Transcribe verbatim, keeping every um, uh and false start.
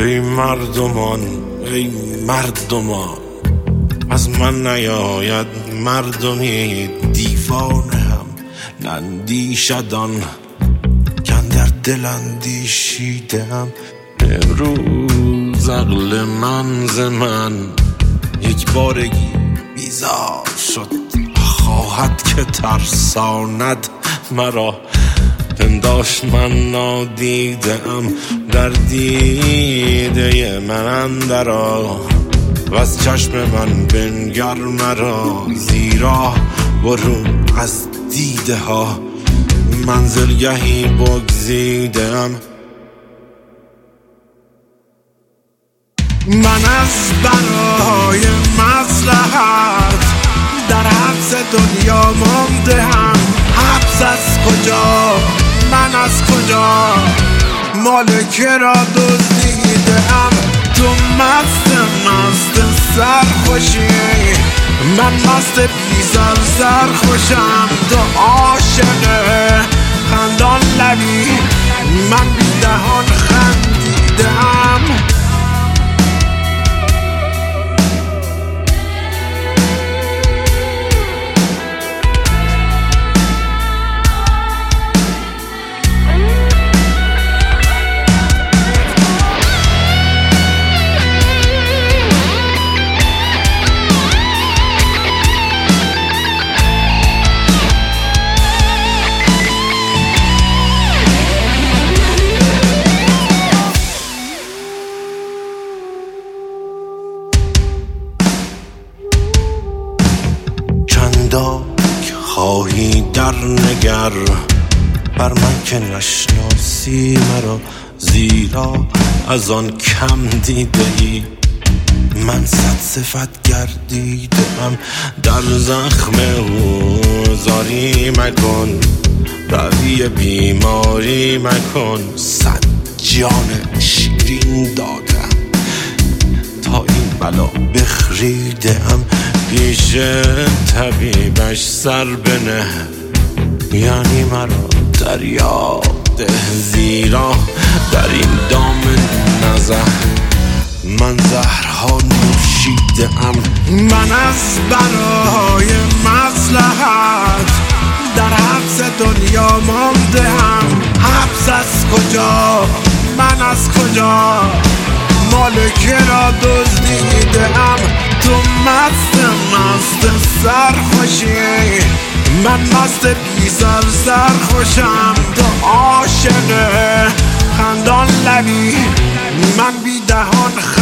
ای مردمان ای مردمان، از من نیاید مردمی دیوانه هم نندیشدان کن در دل اندیشیدم. امروز عقل من ز من یک بارگی بیزار شد، خواهد که ترساند مرا پنداشت من نادیدم در دیده من اندرا و از چشم من بنگر مرا، زیرا برون از دیده ها منزلگهی بگزیدم. من از برای مصلحت در حبس دنیا مانده هم. حبس از کجا من از کجا مالک را دزدیدم. تو مست مست سرخوشی من مست بیزار سرخوشم. تو عاشق خندان لبی من بی دهان خندیدم. چنداک خواهی در نگر بر من که نشناسی مرا، زیرا از آن کم دیده ای من صد صفت گردیدم. در زخم او زاری مکن، روی بیماری مکن. صد جان شیرین دادم تا این بلا بخریدم. پیش طبیبش سر بنه یعنی مرا دریا ده، زیرا در این دام نزه من زهرها نوشیدم. من از برای مصلحت در حبس دنیا مانده هم. حبس از کجا من از کجا مالک را دزدیدم. تو مست مست سرخوشی من مست بیزار سرخوشم. تو عاشق خندان لبی من بی دهان